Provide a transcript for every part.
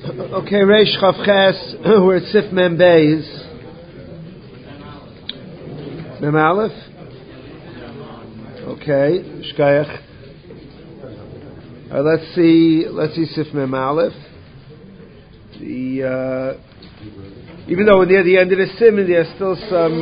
Okay, Reish Chavches, we're at Sif Mem Beis. Mem Aleph? Okay, Shkayach. Let's see Sif Mem Aleph. Even though we're near the end of the Simon, there's still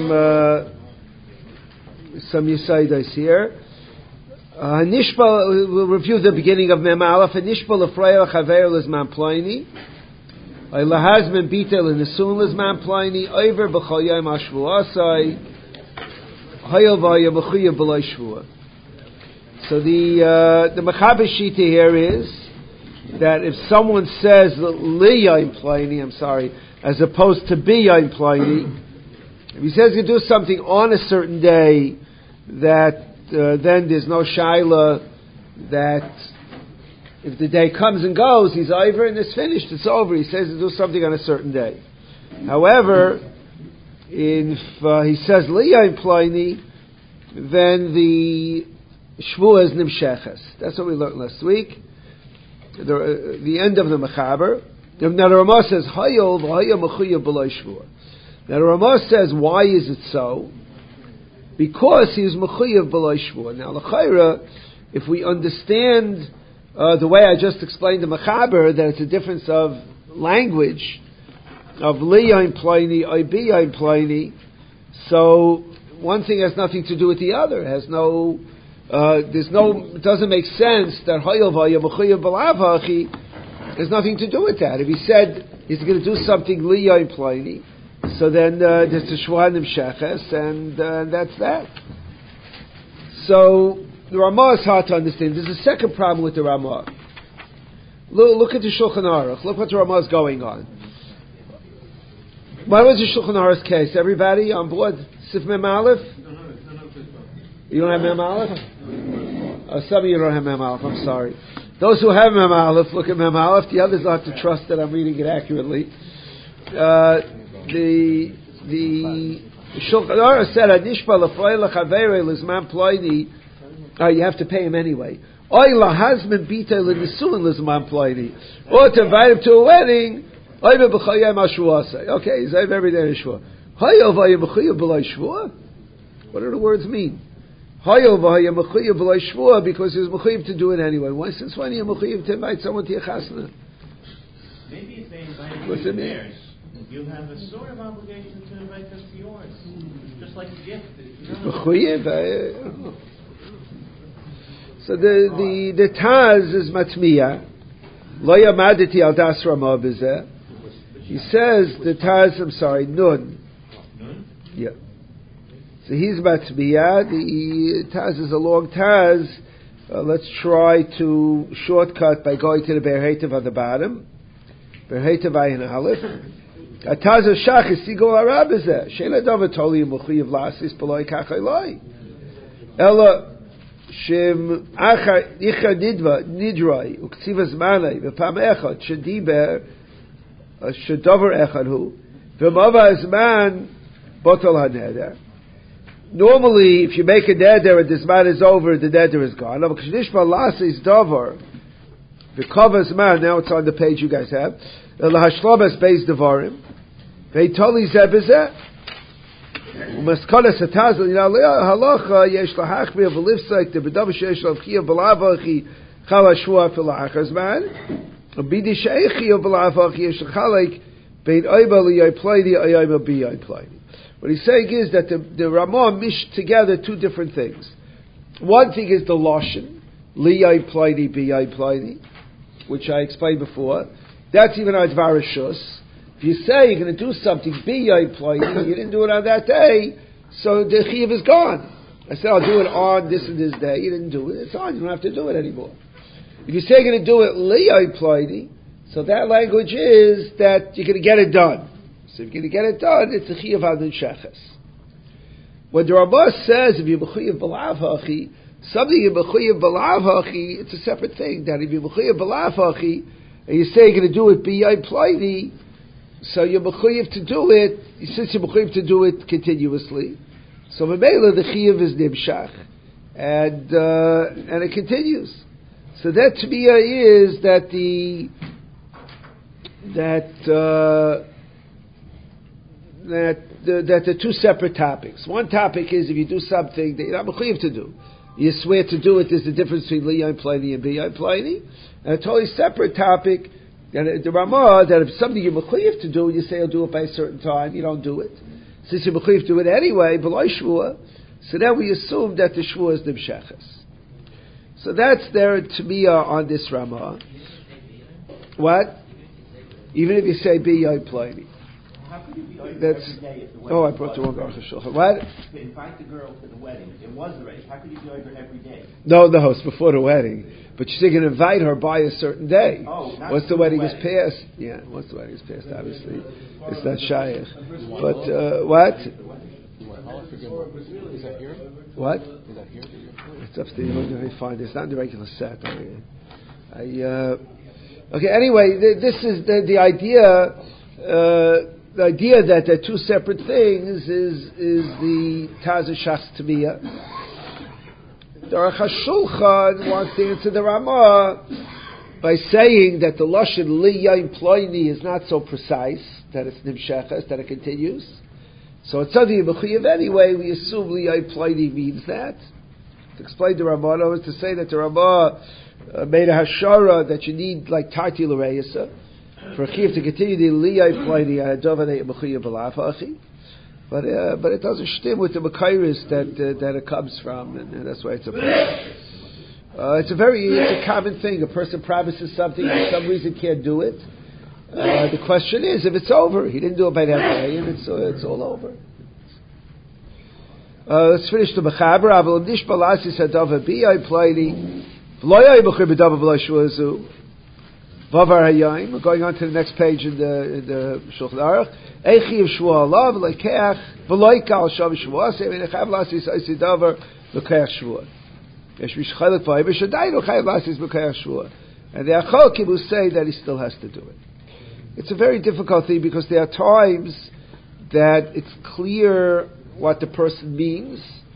some Yisaidos here. Nishbal, we'll review the beginning of Mem Aleph. Nishbal Afreya Chaver Lizman Ploini. Lahazman Bitel in the Sun Lizman Ploini. Over B'Choyim Ashvuasai. Hayel Vaya B'Chuya B'Loi Shvua. So the Mechaber Shita here is that if someone says Li Yom Ploini, as opposed to Bi Yom Ploini, if he says you do something on a certain day, that then there's no shaila that if the day comes and goes, he's over and it's finished, it's over. He says to do something on a certain day. However, if he says Li Yom Ploini, then the Shvua is Nimsheches. That's what we learned last week. The end of the Mechaber. Now the Ramah says Hayol v'Haya Mechuya B'Loi Shvua. Now the Ramah says, why is it so? Because he is Mechuyav B'Loi Shvua. Now l'chayra, if we understand the way I just explained the Mechaber, that it's a difference of language, of Li Yom Ploini, or Bi Yom Ploini, so one thing has nothing to do with the other. It doesn't make sense that Hayol v'Haya Mechuyav B'Lav Hachi has nothing to do with that. If he said he's going to do something Li Yom Ploini, so then there's a Shvua Nimsheches, and that's that. So the Ramah is hard to understand. There's a second problem with the Ramah. Look at the Shulchan Aruch. Look what the Ramah is going on. What was the Shulchan Aruch's case? Everybody on board? Sif Mem Aleph? You don't have Mem Aleph? Some of you don't have Mem Aleph. I'm sorry. Those who have Mem Aleph, look at Mem Aleph. The others have to trust that I'm reading it accurately. The Shulchan Aruch said, you have to pay him anyway. Or to invite him to a wedding. Okay, he's every day in Shvua. What do the words mean? Because he was mechuyev to do it anyway. Since when are you mechuyev to invite someone to your chasna? Maybe if they invite What's you it to mean? theirs, you have a sort of obligation to invite them to yours. Just like a gift. Mechuyev? So the Taz is matmiya. Lo yamaditi al das Ramah b'zeh. He says the Taz. Nun. Nun? Yeah. So he's matmiya. The Taz is a long Taz. Let's try to shortcut by going to the Berheitav on the bottom. Berheitav ayin aleph. Ataz shachis sigol arab b'zeh. She'en adav toli mechuyev lasis b'loi kachaloi. Ella. Shem achar icha nidroi uktsiva zmanai v'pam echad shediber shedover echad hu v'mava zman botol haneder. Normally, if you make a neder and the zman is over, the neder is gone. But k'shnishma lasis dover v'kova zman. Now it's on the page you guys have. Lahashlomas beis devarim ve'toli zeh b'zeh. Umaskala sataz halacha yesh lahachmir v'lifsek the b'dav sheyesh lavchiyah b'lavachi chala shua fil ha'achazman b'di sheyechi b'lavachi yesh lachalek bein oiba li'ayplaydi ayayma b'ayplaydi. What he's saying is that the Ramah mished together two different things. One thing is the lashon li'ayplaydi b'ayplaydi, which I explained before. That's even our dvarashus. If you say you're going to do something, you didn't do it on that day, so the chiyuv is gone. I said, I'll do it on this and this day. You didn't do it. It's on. You don't have to do it anymore. If you say you're going to do it liyai, so that language is that you're going to get it done. So if you're going to get it done, it's a chiyuv adon sheches. When the Ramah says, if you're mechuyev b'lav hachi, something you're mechuyev b'lav hachi, it's a separate thing. That if you're mechuyev b'lav hachi, and you say you're going to do it b'yai ploidi, so you're mechuyev to do it, since you're mechuyev to do it continuously, so Mamela the chiyuv is nimshach, and it continues. So that tmiya is that that they're two separate topics. One topic is if you do something that you're not mechuyev to do, you swear to do it. There's the difference between liyayin pliny and biyayin pliny. And a totally separate topic, and the Ramah, that if something you're mechuyev to do, you say you'll do it by a certain time, you don't do it. Since you're mechuyev to do it anyway, b'lo shvua, so then we assume that the shvua is nimsheches. So that's their tamiyah on this Ramah. What? Even if you say biyayin pliny. How could you be over That's, every day if the wedding I brought the wrong Aruch HaShulchan. What? To invite the girl to the wedding. It was already. How could you be over every day? No, it's before the wedding. But you're going to invite her by a certain day. Oh, once the wedding is passed. Yeah, once the wedding is passed, obviously. It's not shayach. But, what? Is that here? What? Is that here? It's upstairs. You're find it. It's not in the regular set. Okay, anyway, this is the idea. The idea that they're two separate things is the Taz Shachs Tamiyah. The Aruch HaShulchan wants to answer the Ramah by saying that the Lashon Liyayin Ploini is not so precise, that it's Nimsheches, that it continues. So it's something in Mechuyev anyway, we assume Liyayin Ploini means that. To explain the Ramah, was to say that the Ramah made a hashara that you need like Tarti L'Reisa, for a chiv to continue the liyai pliny, adovanei mechuyev b'lafachi, but it doesn't stem with the makairis that it comes from, and that's why it's a problem. It's a common thing. A person promises something, for some reason can't do it. The question is, if it's over, he didn't do it by that day, and it's all over. Let's finish the mechaber. Aval nish balasis hadava biyai pliny, v'loyai mechuyev b'dava v'lo shvuazu. Vavar Hayayim. We're going on to the next page in the Shulchan Aruch. Eichi Yeshua Allah v'leikeach v'loikal shav Yeshua. Say v'nechav lasis oisi davar v'leikeach Shua. Yesh mishchalet v'ayim v'shadai v'leikeach lasis v'leikeach Shua. And the Achol Kibbutz say that he still has to do it. It's a very difficult thing because there are times that it's clear what the person means,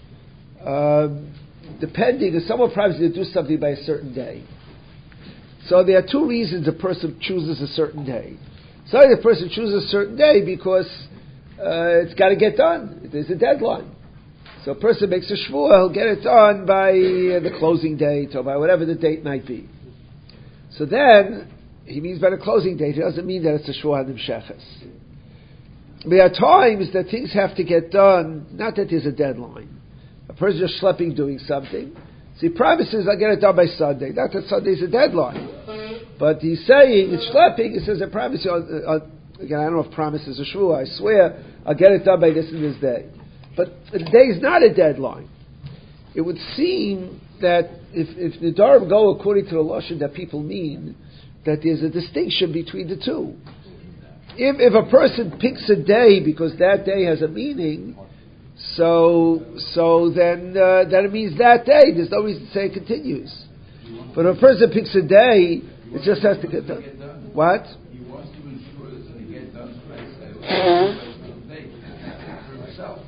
depending if someone promises to do something by a certain day. So there are two reasons a person chooses a certain day. So the person chooses a certain day because it's got to get done. There's a deadline. So a person makes a shvuah, he'll get it done by the closing date or by whatever the date might be. So then, he means by the closing date, it doesn't mean that it's a shvuah nimsheches. There are times that things have to get done, not that there's a deadline. A person is schlepping doing something. So he promises, I'll get it done by Sunday. Not that Sunday's a deadline. But he's saying, it's schlepping, he says, I promise you, again, I don't know if promise is a shvuah, I swear, I'll get it done by this and this day. But the day is not a deadline. It would seem that if the Nedarim go according to the Lashon that people mean, that there's a distinction between the two. If a person picks a day because that day has a meaning, so then it means that day. There's no reason to say it continues. But if a person picks a day, it just has to get done. What? He wants to ensure that it's going to get done for himself.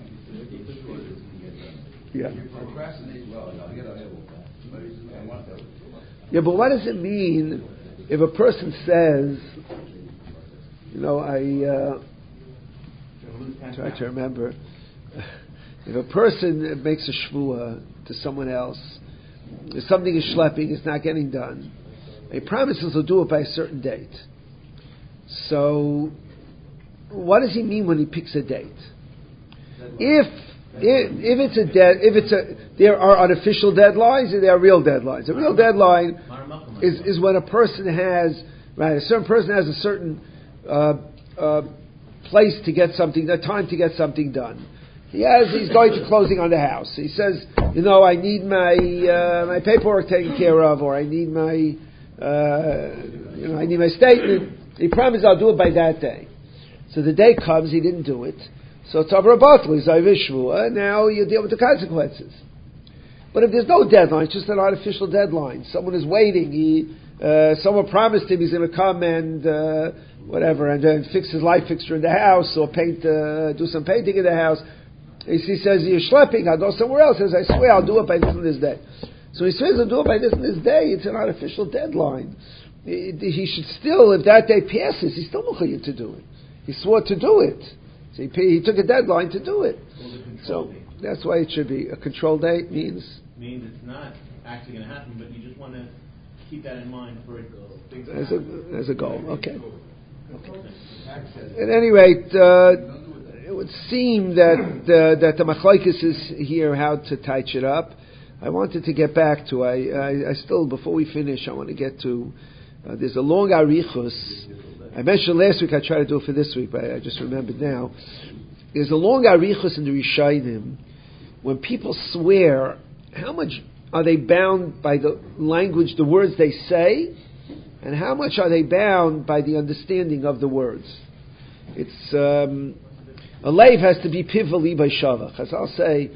Yeah. You procrastinate, well, I'll get ahead with that. I want that. Yeah, but what does it mean if a person says, I try to remember. If a person makes a shvuah to someone else, if something is schlepping, it's not getting done, he promises he'll do it by a certain date. So, what does he mean when he picks a date? There are artificial deadlines and there are real deadlines. A real deadline is when a person has, a certain person has a certain place to get something, a time to get something done. He's going to closing on the house. He says, I need my paperwork taken care of, or I need my statement. He promised I'll do it by that day. So the day comes, he didn't do it. So it's over a bottle. He's and now you deal with the consequences. But if there's no deadline, it's just an artificial deadline. Someone is waiting. Someone promised him he's going to come and and fix his light fixture in the house or paint, do some painting in the house. He says, you're schlepping, I'll go somewhere else. He says, I swear I'll do it by this and this day. So he says, I'll do it by this and this day. It's an artificial deadline. he should still, if that day passes, he's still mechuyev to do it. He swore to do it. So he took a deadline to do it. So that's why it should be a control date means it's not actually going to happen, but you just want to keep that in mind for it. As a goal. Okay. At any rate, it would seem that the machlokes is here how to touch it up. I wanted to get back to. I still, before we finish, I want to get to. There's a long arichus. I mentioned last week. I tried to do it for this week, but I just remembered now. There's a long arichus in the Rishonim. When people swear, how much are they bound by the language, the words they say, and how much are they bound by the understanding of the words? It's a leiv has to be pivali by shavach. As I'll say,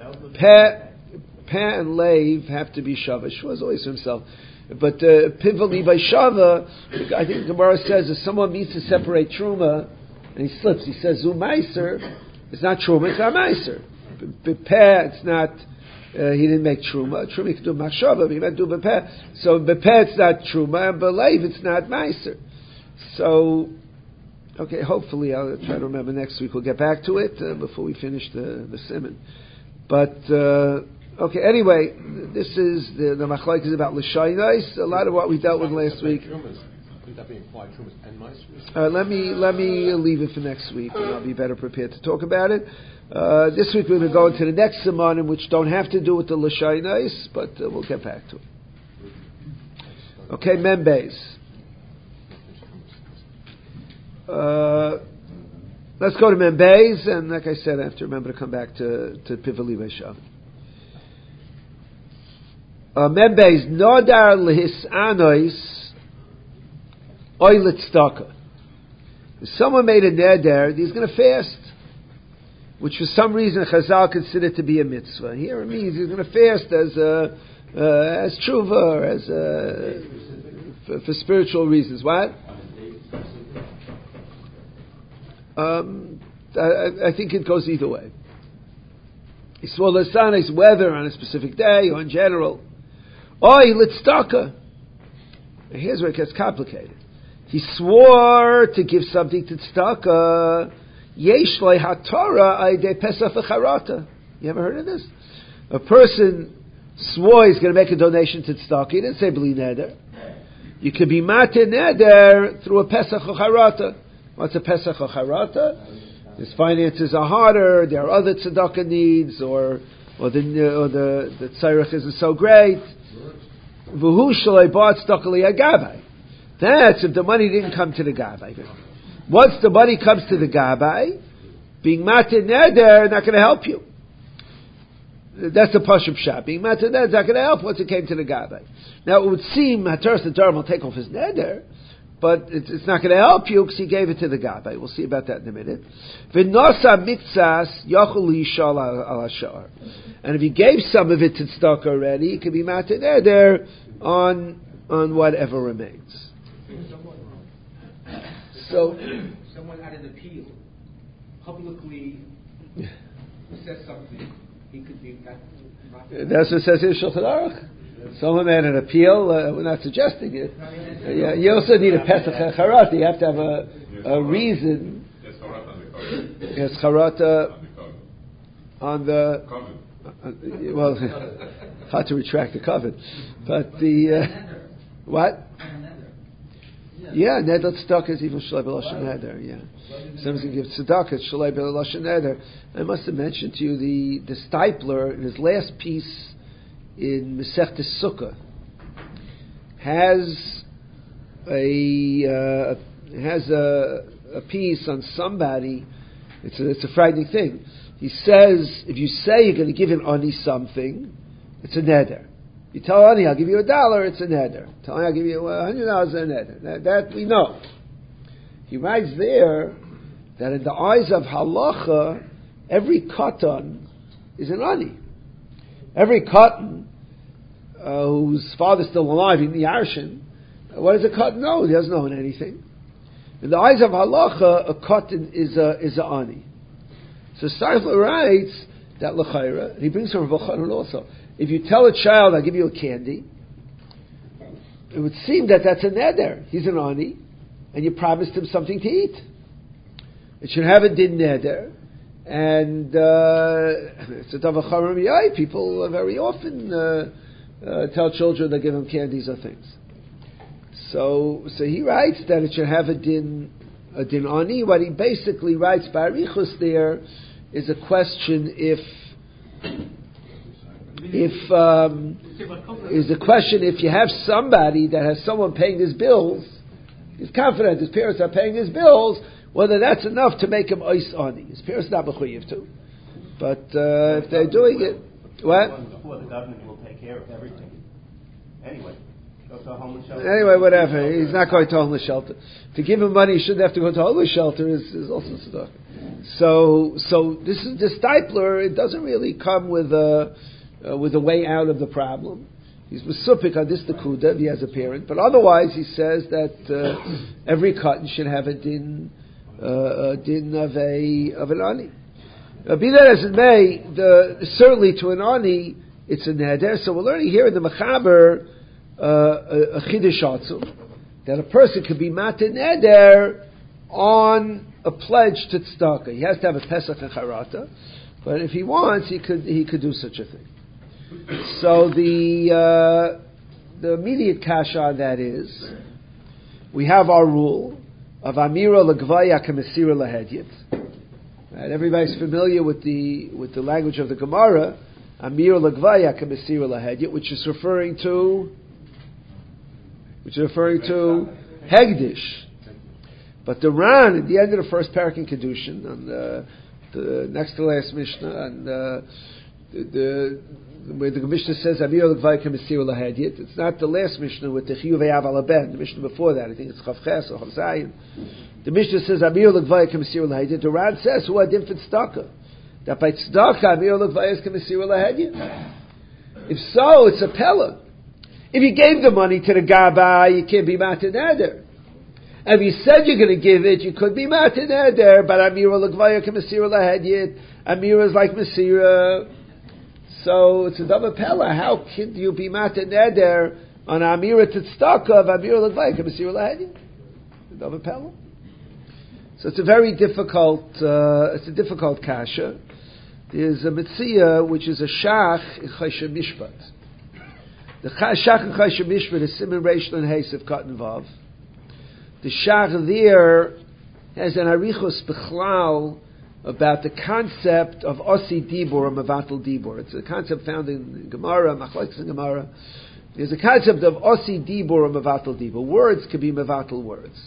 peh and leiv have to be shavach. Shua is always for himself. But pivali by shava, I think the Gemara says if someone needs to separate truma and he slips, he says zu meiser. It's not truma, it's not meiser. Bepeh, it's not. He didn't make truma. Truma he could do machshava, but he might do bepeh. So bepeh it's not truma, and beleiv it's not meiser. So, okay, hopefully I'll try to remember next week. We'll get back to it before we finish the simon. But okay, anyway, this is the machlokes is about l'shaynos. A lot of what we dealt with last week. Let me leave it for next week, and I'll be better prepared to talk about it. This week we're going to go into the next simanim, which don't have to do with the l'shaynos, but we'll get back to it. Okay, Membeis. Let's go to Membeis, and like I said, I have to remember to come back to Pivali Veshav. Membeis nodar lehisanois oilet staka. If someone made a neder, he's going to fast, which for some reason Chazal considered to be a mitzvah. Here it means he's going to fast as tshuva, or as for spiritual reasons. What? I think it goes either way. He swore l'sanis whether on a specific day or in general. Oy litstaka. Here's where it gets complicated. He swore to give something to tzedakah. Yesh lei haTorah aydei pesach v'charata. You ever heard of this? A person swore he's going to make a donation to tzedakah. He didn't say bli neder. You could be matir neder through a pesach v'charata. What's a pesach v'charata? His finances are harder. There are other tzedakah needs, or the tzarech isn't so great. V'hu shalei ba'at tzedakah li'agavai. That's if the money didn't come to the gabbai. Once the money comes to the gabbai, being matir neder not going to help you. That's the pashut pshat. Being matir neder is not going to help once it came to the gabbai. Now it would seem Hataras Nedarim will take off his neder, but it's not going to help you because he gave it to the gabbai. We'll see about that in a minute. V'nosa miktsas yachol yishal al hashar. And if he gave some of it to tzedakah already, he could be matir neder on whatever remains. So, someone had an appeal, publicly says something, he could be that. That's what it says in Shulchan Aruch. Someone made an appeal. We're not suggesting it. You also need a Pesach Charata. You have to have a reason. Yes, Charata on the. Well, hard to retract the covenant, but the what? Yeah, neder tzedakah is even shalei b'lashon neder. Yeah, someone's going to give tzedakah, it's shalei b'lashon neder. I must have mentioned to you the Stipler in his last piece in Masechtas Sukkah has a piece on somebody. It's a frightening thing. He says if you say you're going to give an ani something, it's a neder. You tell Ani, I'll give you $1, it's a neder. Tell Ani, I'll give you $100, it's a neder. That we know. He writes there that in the eyes of halacha, every katan is an ani. Every katan whose father's still alive in the Yarshin, what does a katan know? He doesn't know anything. In the eyes of halacha, a katan is a ani. So Steifler writes that l'chayra, and he brings from Rav Chanan also. If you tell a child, I'll give you a candy, it would seem that that's a neder. He's an ani, and you promised him something to eat. It should have a din neder, and it's a davar charam yai. People very often tell children they give them candies or things. So he writes that it should have a din ani. What he basically writes by Arichus there is a question if you have somebody that has someone paying his bills, he's confident his parents are paying his bills, whether that's enough to make him ois ani. His parents not mechuyev to, but if they're doing it, what? Before the government will take care of everything. Anyway, whatever. He's not going to homeless shelter. To give him money, he shouldn't have to go to homeless shelter. Is also tzedakah. So this is the Stipler. It doesn't really come with a way out of the problem. He's mesupik on this nekuda if he has a parent, but otherwise he says that every cotton should have a din of an ani. Be that as it may, certainly to an ani it's a neder. So we're learning here in the Mechaber a chidush atzum that a person could be matin neder on a pledge to tzedakah. He has to have a pesach and charata, but if he wants, he could do such a thing. So the immediate kasha on that is we have our rule of amira legvaya k'mesira lahedyet. Right, everybody's familiar with the language of the Gemara, amira legvaya k'mesira lahedyet, which is referring to hegdish. But the Ran at the end of the first parak in Kedushin, on the next to last Mishnah, and where the Mishnah says Amir L'Gvay K'Mesir L'Hadyet, it's not the last Mishnah with the Chiyuv Eyav Al Ben. The Mishnah before that, I think it's Chav Ches or Chav Zayin. The Mishnah says Amir L'Gvay K'Mesir L'Hadyet. The Ran says who had infant tzedakah, that by tzedakah Amir L'Gvay is K'Mesir L'Hadyet. If so, it's a pella. If you gave the money to the Gabbai, you can't be matin neder. If you said you're going to give it, you could be matin neder, but Amira L'Gvaya K'Mesira L'Hadyet, Amira is like Mesira. So it's a double pella. How can you be matin neder on Amira Tzedakah of Amira L'Gvaya K'Mesira L'Hadyet? A double pella. So it's a very difficult, kasha. There's a mitzvah which is a shach in Choshen Mishpat. The shach in Choshen Mishpat is Siman Reish Nun Hesev Katan Vav. The shach there has an arichos bechlal about the concept of osi dibur or mevatel dibur. It's a concept found in Gemara, machlokes in Gemara. There's a concept of osi dibur or mevatel dibur. Words can be mevatel words.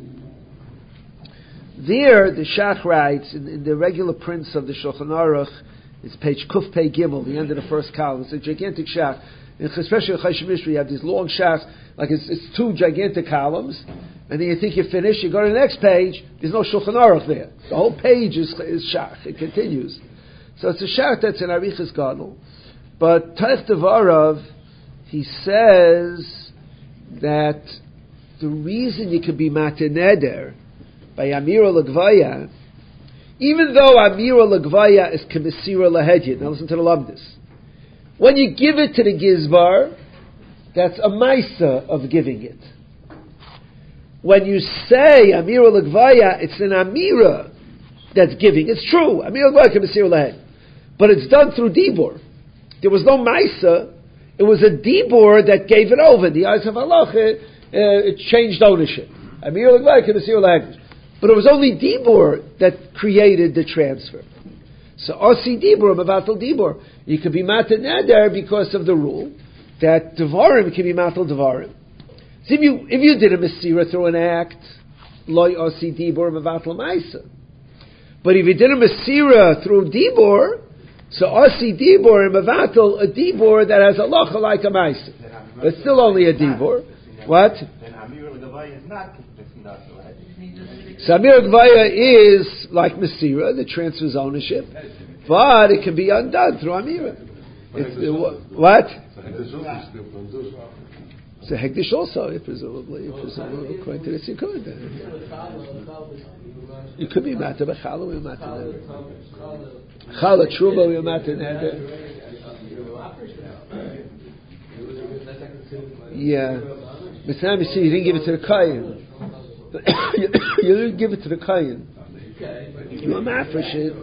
There, the shach writes in the regular prints of the Shulchan Aruch, it's page Kuf Pei Gimel, the end of the first column. It's a gigantic shach. Especially in Choshen Mishpat, you have these long shachs, like it's two gigantic columns, and then you think you're finished, you go to the next page, there's no Shulchan Aruch there. The whole page is shach, it continues. So it's a shach that's in Arichas Gadol. But Taich Devarav, he says that the reason you can be matin neder by Amira L'Gvaya, even though Amira L'Gvaya is K'Mesira L'Hadyet, now listen to the Lamdis. When you give it to the Gizbar, that's a Maisa of giving it. When you say Amira L'Gvaya, it's an Amira that's giving. It's true. Amira L'Gvaya K'Mesira L'Hadyet. But it's done through Dibur. There was no Maisa. It was a Dibur that gave it over. The eyes of Allah, it changed ownership. Amira L'Gvaya K'Mesira L'Hadyet. But it was only Dibur that created the transfer. So Osi Dibur, Mevatel Dibur. You could be Matin Neder because of the rule that Devarim can be Matel Devarim. So if you did a Mesira through an act, Loi Osi Dibur, Mevatel Maisa. But if you did a Mesira through Dibur, so Osi Dibur and Mevatel, a Dibur that has a Locha like a Maisa. But still only a Dibur. What? Then Amir L'Gvaya is not Samir Gvaya is like Mesira, that transfers ownership, but it can be undone through Amira. What? It's a Hekdesh also, presumably. According to this, you could. You could be Mata B'Chala, we Mata Neder. Chala Truma, we Mata Neder. Yeah. Mitzvah, you see, you didn't give it to the Kayin. You didn't give it to the Kayin. You mafresh it.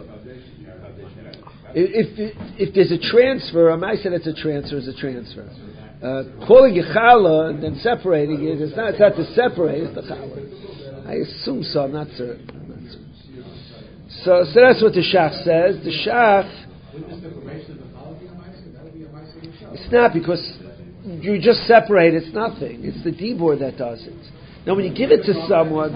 If there's a transfer, I might say that's a transfer. Is a transfer. Calling it challah and then separating it, it's not to separate. It's the challah. I assume so. I'm not certain. So that's what the Shach says. The Shach. It's not, because you just separate. It's nothing. It's the dibur that does it. Now, when you give it to someone,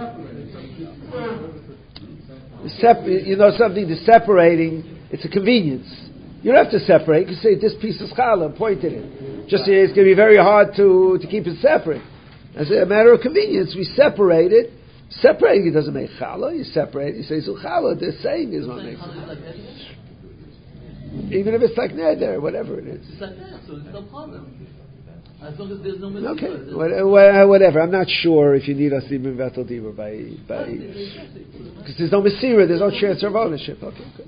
something. The separating. It's a convenience. You don't have to separate. You can say this piece is challah and point at it. Just it's going to be very hard to keep it separate. As a matter of convenience, we separate it. Separating it doesn't make challah. You separate it. You say so challah. The saying is what makes it. Even if it's like neder, whatever it is. It's like that, so it's no problem. As long as there's no mitzvah. Okay, whatever. I'm not sure if you need us even vetel dibur by because there's no mesira, there's no transfer of ownership. Okay, good.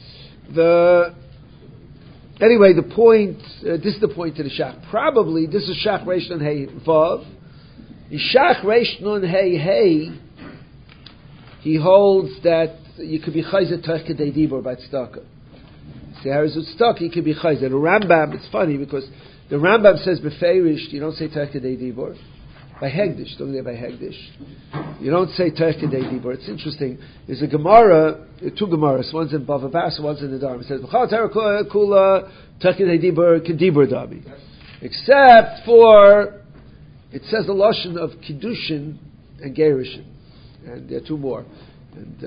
Anyway, the point. This is the point to the Shach. Probably this is Shach Reish Nun Hey Vav. Shach Reish Nun Hey. He holds that you could be chayzer tech kedei dibur by tzedakah. See, how is it stuck? You could be chayzer. The Rambam. It's funny because the Rambam says beferish. You don't say tech kedei dibur. By Hegdish, don't get by Hegdish. You don't say Teich Kedei Dibur. It's interesting. There's a Gemara, two Gemaras. One's in Bava Basra, one's in the Dharma. It says B'chal Torah Kula Teich Kedei Dibur Kedibur Dami. Except for, it says the lashon of Kiddushin and Gerushin, and there are two more. And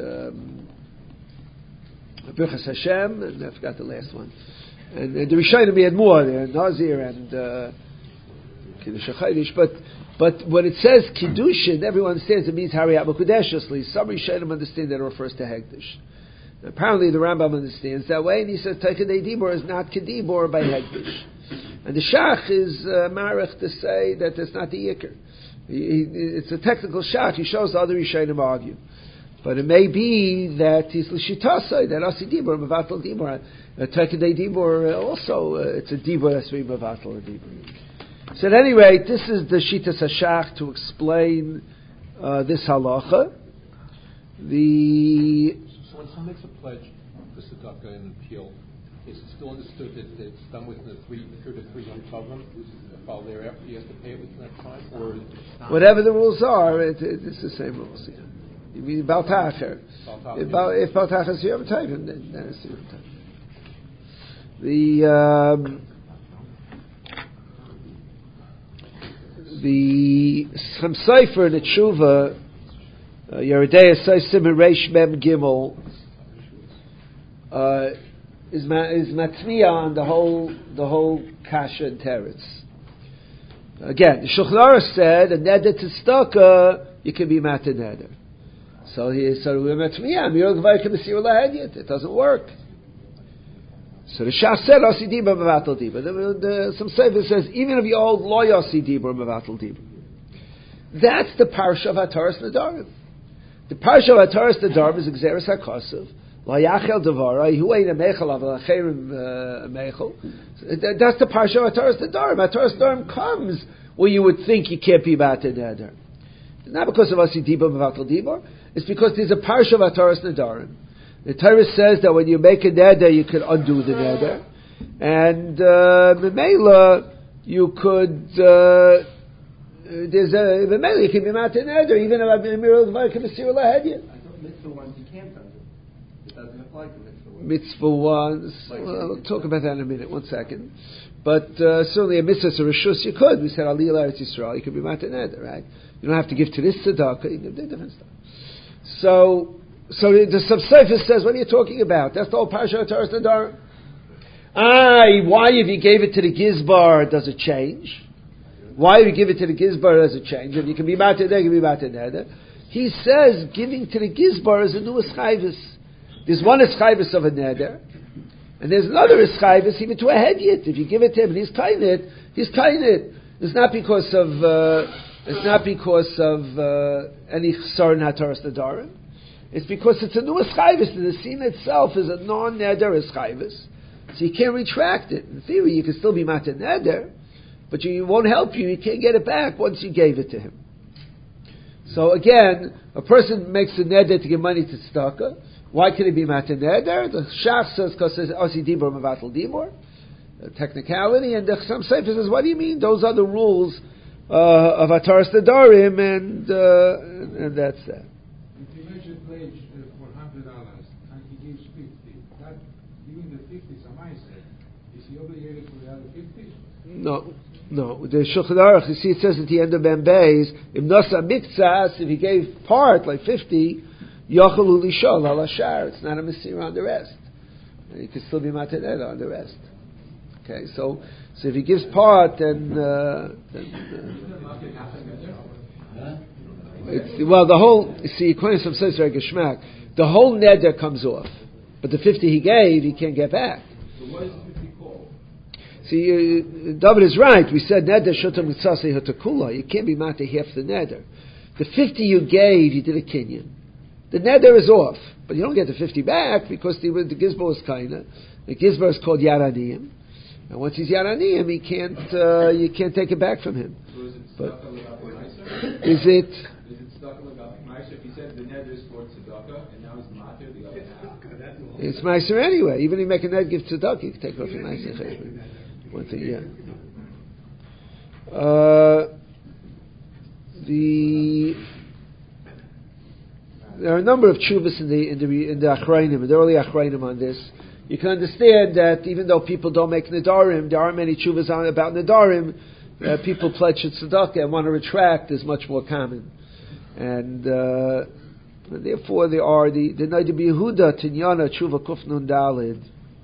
Birchas Hashem, and I forgot the last one. And the Rishonim we had more there, Nazir and Kiddush HaChayish, but when it says Kiddushin, everyone understands it means Hariyat Mekudeshusly. Some Rishonim understand that it refers to Hegdish. Apparently the Rambam understands that way, and he says Teich Kedei Dibur is not Kedibur by Hegdish. And the Shach is Marech to say that it's not the Yikr. It's a technical Shach. He shows the other Rishonim argue. But it may be that he's L'Shitasai, that Asi Dibur, Mevatel Dibur. Teich Kedei Dibur also, it's a Dibur that's being Mevatel a Dibur. So at any rate, this is the Shitas HaShach to explain this halacha. So when someone makes a pledge for tzedakah and appeal, is it still understood that it's done within the period of 3 Yom Tovim? While thereafter, he has to pay it within that time, or whatever the rules are, it's the same rules. Yeah. You mean Baltacher? If Baltacher is Yom Tovim, then it's Yom Tovim. The Chaim Sofer in the Tshuva, Yeridei Asay Siman Reish Mem Gimel, is matmiya on the whole kasha and teretz. Again, the Shulchan Aruch said a neder to tzedakah you can be matin neder. So we're matmiya mirol gvay k'mesir lahediyat. It doesn't work. So the Shach said, Asi Dibur Mevatel Dibur. Some Sefer says, even if you hold Lo Yasi Dibur Mevatel Dibur. That's the Parsha of Hataras Nedarim. The Parsha of Hataras Nedarim is Gzeres HaKosav. Lo Yachel Devarai, Hu Ein HaMeichel Aval HaCherim HaMeichel. That's the Parsha of Hataras Nedarim. Hataras Nedarim comes where you would think you can't be Matin Neder. Not because of Asi Dibur Mevatel Dibur. It's because there's a Parsha of Hataras Nedarim. The Torah says that when you make a neder, you can undo the neder, and Memela, you could. There's a Memela, you can be matin neder even if I'm mirror of my Mesir Lahediyah. I thought mitzvah ones you can't undo. It doesn't apply to mitzvah ones. Mitzvah ones. We'll talk about that in a minute. 1 second. But certainly a mitzvah or reshus you could. We said Aliyah Eretz Yisrael. You could be matin neder, right? You don't have to give to this tzedakah. You can do different stuff. So the Subsefer says, what are you talking about? That's the whole Parsha of Hataras Nedarim. Why if you gave it to the Gizbar, does it change? Why if you give it to the Gizbar, does it change? If you can be matin neder, you can be matin neder. He says, giving to the Gizbar is a new eschayvus. There's one eschayvus of a neder, and there's another eschayvus even to a hedyot. If you give it to him and he's kain it. It's not because of any chsar in Hataras Nedarim. It's because it's a new eschayvus. The scene itself is a non-neder eschayvus. So you can't retract it. In theory, you can still be matin neder, but it won't help you. You can't get it back once you gave it to him. So again, a person makes a neder to give money to tzedakah. Why can it be matin neder? The Shach says because it's osi dibur mevatel dibur, technicality, and the Chassam Sofer says, what do you mean? Those are the rules of Ataras Nedarim, and that's that. If he makes a pledge for $100 and he gives 50, that giving the 50 is a mindset. Is he obligated for the other 50? No. The Shulchan Aruch, you see, it says at the end of Ben Beis, if Nasa Miktsas, if he gave part, like 50, Yochalu Lishol al Ashar, it's not a Mesirah on the rest. He could still be Mataneda on the rest. Okay, so if he gives part, then the whole, you see, according to some says very Geshmak, the whole neder comes off, but the 50 he gave, he can't get back. So what is the 50 called? See, David is right. We said neder shotam mitzasei hatakula. You can't be mata half the neder. The 50 you gave, you did a kinyan. The neder is off, but you don't get the 50 back because the gizbo is kaina. The gizbo is called yaraniyim, and once he's yaraniyim, you can't take it back from him. So is it tzedakah l'gabe ma'aser? Is it? Is it tzedakah l'gabe ma'aser? If he said the neder is for tzedakah and now he's matir the other half. It's meiser anyway. Even if you make a neder give tzedakah, you can take it off your meiser cheshbon. One thing, yeah. There are a number of tshuvas in the Achrayim, the early Achrayim on this. You can understand that even though people don't make nedarim, there aren't many tshuvas about nedarim. People pledge tzedakah and want to retract is much more common, and therefore there are the Neder Yehuda Tinyana Tshuva Kuf Nun Dalid.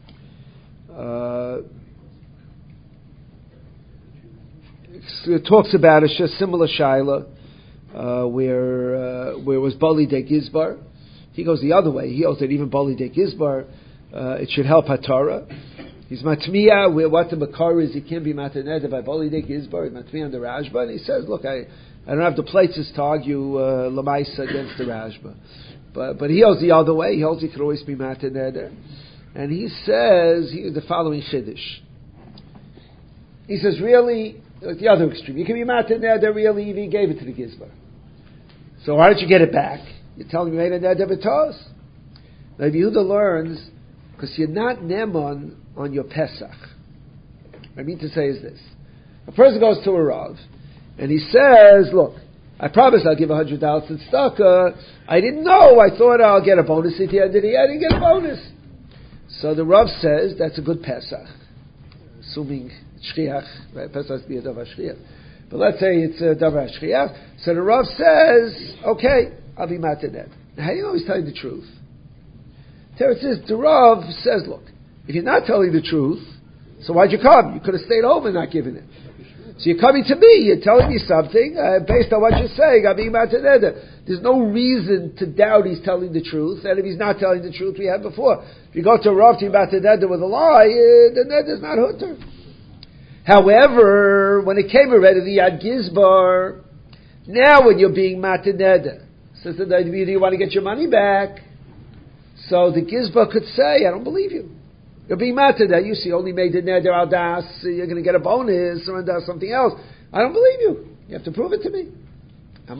It talks about a similar shaila where it was Bali de Gizbar. He goes the other way. He holds that even Bali de Gizbar it should help Hatara. He's matmiya where what the makar is. He can't be mataneda by Bali de Gizbar. He's matmiya on the Rashba, and he says, "Look, I don't have the places to argue lamaisa against the Rashba." But he holds the other way. He holds he could always be mataneda, and he says the following chiddush. He says, really. Like the other extreme. You can be matin neder really even gave it to the gizbar. So why don't you get it back? You're telling me you made a neder b'tos. Now Yehuda learns because you're not neman on your Pesach. What I mean to say is this: a person goes to a rav and he says, "Look, I promise I'll give $100 in tzedakah. I didn't know. I thought I'll get a bonus at the end of the year. I didn't get a bonus." So the rav says that's a good Pesach, assuming. Shchiach, right? Pesach has to be a davar shchiach. But let's say it's a davar shchiach. So the Rav says, okay, I'll be mataned. Now, how do you know he's telling the truth? Teretz says, the Rav says, look, if you're not telling the truth, so why'd you come? You could have stayed home and not given it. So you're coming to me, you're telling me something, based on what you're saying, I'm being mataned. There's no reason to doubt he's telling the truth, and if he's not telling the truth, we had before. If you go to a Rav to be mataned with a lie, the neder is not hutter. However, when it came already to the Yad Gizbar, now when you're being mataneda, says the Neder, you want to get your money back. So the Gizbar could say, I don't believe you. You're being mataneda. You see, only made the Neder al das, you're going to get a bonus, or something else. I don't believe you. You have to prove it to me. So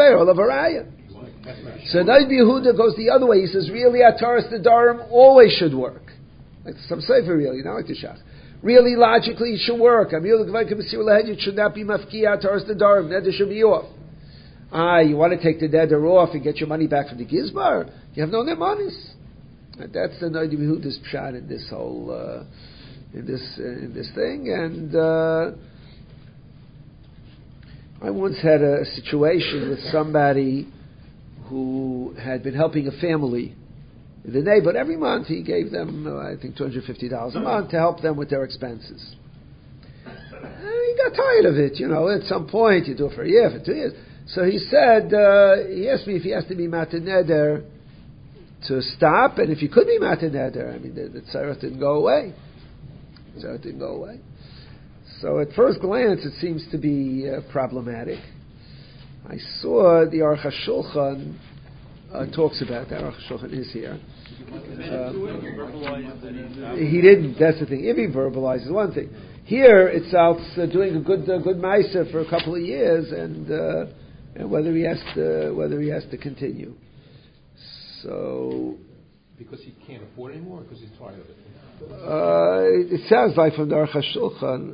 Neder Yehuda goes the other way. He says, really, Ataras Nedarim always should work. Like some Sefer, really, not like the Shach. Really, logically, it should work. You should not be mafkiya Taras Nedarim. Neder should be off. You want to take the neder off and get your money back from the gizbar? You have no nemanis. That's the Neder Yehuda's pshat in this whole in this thing. And I once had a situation with somebody who had been helping a family. The neighbor, every month he gave them, I think, $250 a month to help them with their expenses. And he got tired of it, at some point, you do it for a year, for 2 years. So he said, he asked me if he has to be mataneder to stop, and if he could be mataneder. I mean, the tzarah didn't go away. So at first glance, it seems to be problematic. I saw the Aruch HaShulchan talks about that. Aruch HaShulchan is here. He didn't. That's the thing. If he verbalizes one thing, Here it's doing a good ma'aser for a couple of years, and whether he has to continue. So because he can't afford it anymore, or because he's tired of it. It sounds like from the Aruch HaShulchan.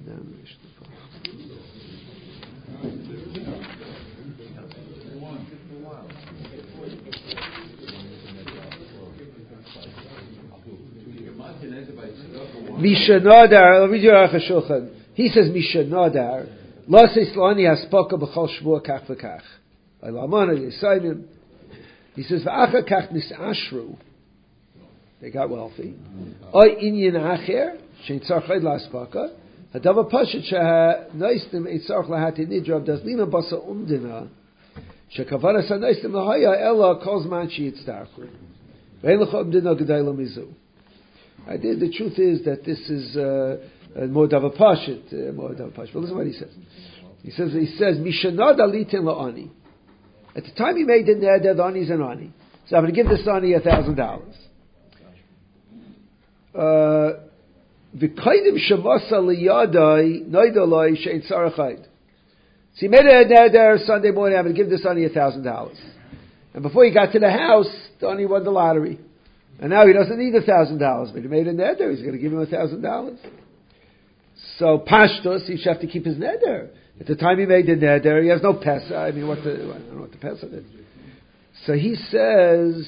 Mishanadar, I'll read you Aruch HaShulchan. He says Mishanadar, Lo Seislani Haspaka B'chol Shvua Kach V'Kach. Elamana Yisayim. He says V'acha Kach Nisashru. They got wealthy. Oy Inyan Acher Shein Tzarchayd Laspaka. Hadava Pashat Sheha Neistim Ein Tzarch Lahati Nidrab Das Lina Basa Umdina. Shekavara Sa Neistim Lahaya Ella Kozman Shi Yitzdarchu. Ve'en Lecha Umdina Gedayla Mizu. The truth is that this is more Dava Pashit. But listen to what he says. He says Mishanad Alitin La'ani. At the time he made the neder, the ani's an ani. So I'm going to give this ani $1,000. V'kaidim shamasa liyadai noidolai shein tzarachayid. So he made a neder Sunday morning. I'm going to give this ani $1,000. And before he got to the house, the ani won the lottery. And now he doesn't need $1,000, but he made a neder. He's going to give him $1,000. So pashtos, he should have to keep his neder. At the time he made the neder, he has no pesa. I don't know what the pesa is. So he says,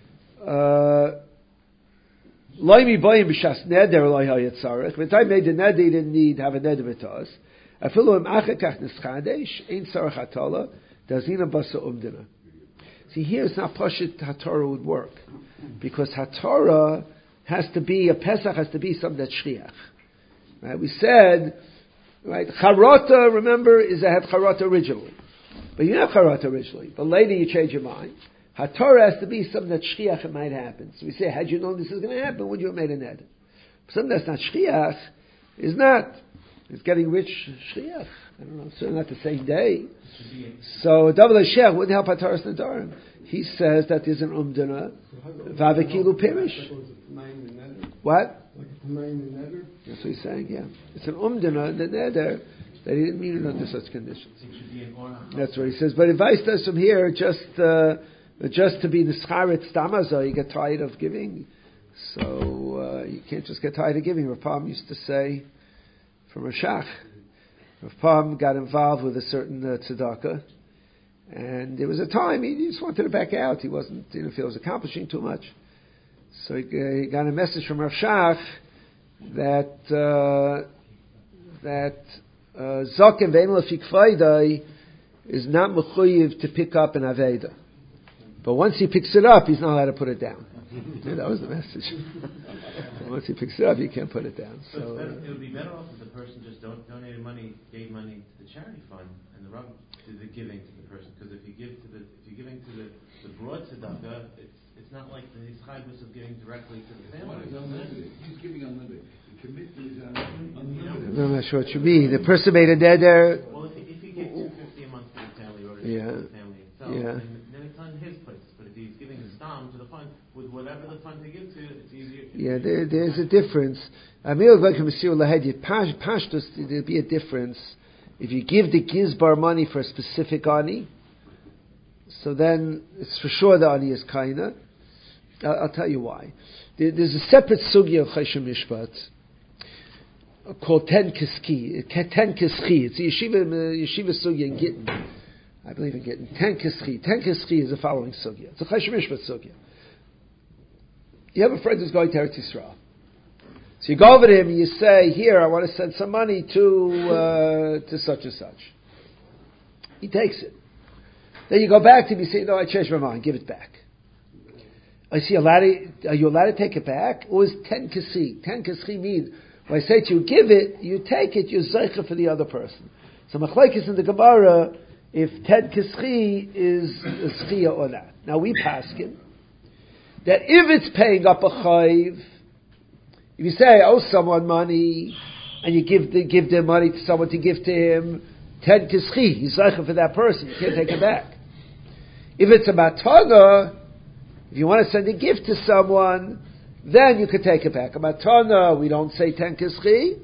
Loimi boyim b'shas neder loy hayetzarech. When I made the neder, he didn't need to have a neder with us. Afilu im achakach nischadesh ein tzarech hatola dazina basa umdina. See, here it's not pashut haTorah would work, because haTorah has to be a Pesach, has to be something that's shriach. Right? We said, right, charata, remember, is a had charata originally, but you have charata originally, but later you change your mind. HaTorah has to be something that shriach it might happen. So we say, had you known this is going to happen, would you have made a neder? Something that's not shriach is not. It's getting rich shriach. I don't know, certainly not the same day. So double Shech wouldn't help HaTorah's Nedarim. He says that there's an umdana, vavekilu pirish. What? That's what he's saying, yeah. It's an umdana, the neder, that he didn't mean it under such conditions. That's what he says. But advice does from here, just to be nischaret stamazo, you get tired of giving. So you can't just get tired of giving. Rav Pam used to say from Rashach, Rav Pam got involved with a certain tzedakah, and there was a time he just wanted to back out. He didn't feel he was accomplishing too much. So he got a message from Rav Shach that Zokem ve'en lefik faydai is not mechuyev to pick up an aveda. But once he picks it up, he's not allowed to put it down. Yeah, that was the message. Once he picks it up, he can't put it down. So it would be better off if the person just donated money, gave money to the charity fund, and the rub to the giving to the person. Because if you're giving to the broad tzedakah, it's not like the chayvus of giving directly to the family. He's giving unlimited. The commitment is unlimited. I'm not sure what you mean. The person made a neder. Well, if he gave $250 a month to the family, or to the family itself, then it's on his place. But if he's giving a stam to the fund, with whatever the fund they give to, it's easier. Yeah, there's a difference. There'd be a difference. If you give the gizbar money for a specific ani, so then it's for sure the ani is kaina. I'll tell you why. There's a separate sugya of Choshen Mishpat called Ten Kiski. It's a yeshiva sugya in Gittin. I believe in Gittin. Ten Kiski is the following sugya. It's a Choshen Mishpat sugya. You have a friend who's going to Eretz Yisrael. So you go over to him and you say, here, I want to send some money to such and such. He takes it. Then you go back to him and you say, no, I changed my mind, give it back. Are you allowed to take it back? Or is 10 kasi? 10 kasi means, when I say to you, give it, you take it, you're zeicha for the other person. So machlekes in the Gemara, if 10 kasi is schia or not. Now we paskin that if it's paying up a chayv, if you say I owe someone money and you give their money to someone to give to him, 10 kischi, he's zeicha for that person. You can't take it back. If it's a matana, if you want to send a gift to someone, then you could take it back. A matana, we don't say 10 kischi,